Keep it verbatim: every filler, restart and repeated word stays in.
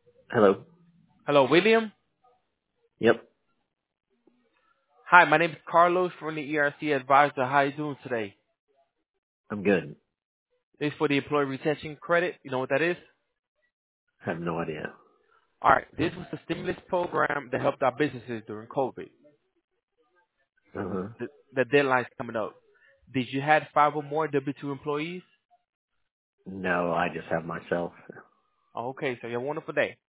Hello. Hello, William. Yep, Hi, my name is Carlos from the E R C Advisor. How you doing today? I'm good. This is for the Employee Retention Credit. You know what that is? I have no idea. All right. This was the stimulus program that helped our businesses during COVID. Uh-huh. The, the deadline's coming up. Did you have five or more W two employees? No, I just have myself. Oh, okay, so you have a wonderful day.